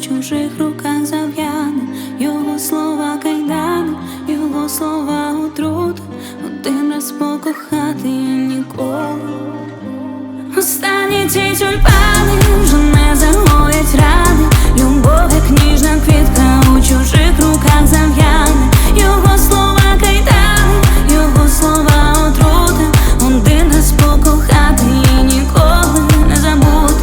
чужих руках зав'яне, його слова кайдани, його слова отрути. Один раз покохати і ніколи. Останні ці тюльпани вже не загоять рани. Любов, як ніжна квітка, у чужих руках зав'яне, його слова кайдани, його слова отрути. Один раз покохати і ніколи не забути.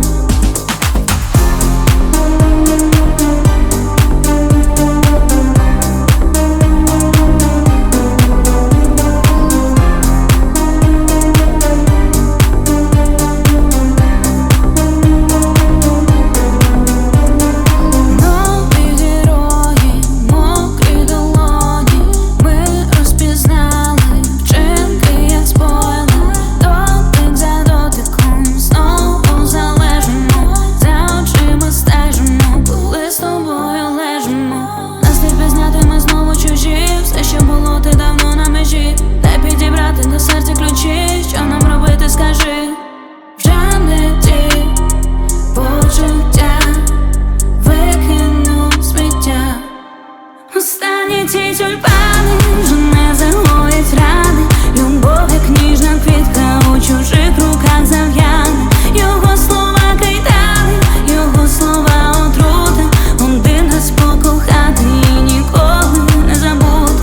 Все, що було, ти давно на межі. Дай підібрати до серця ключі. Що нам робити, скажи. Вже не ті почуття, викину сміття. Останні ці тюльпани вже не загоять рани. Любов, як ніжна квітка, у чужих руках зав'яне, його слова кайдани, його слова отрути. Один раз покохати і ніколи не забути.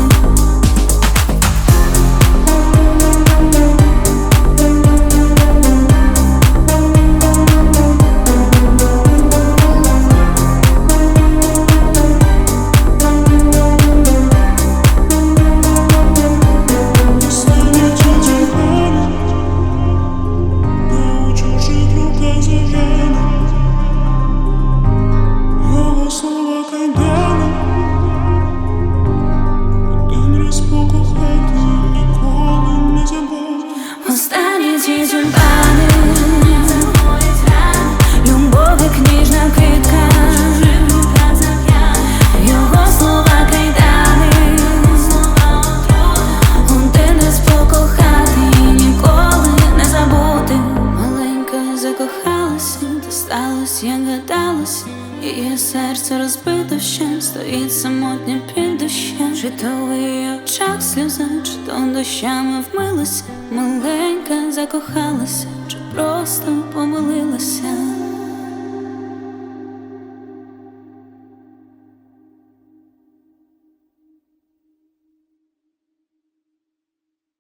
Останні ці тюльпани, любов, як ніжна квітка, його слова кайдани, один раз покохати і ніколи не забути. Маленька закохалася, та сталося, як гадалося. Її серце розбито ще, стоїть самотня під дощем. Чи то в її очах сльоза, чи то дощами вмилася. Маленька закохалася, чи просто помилилася.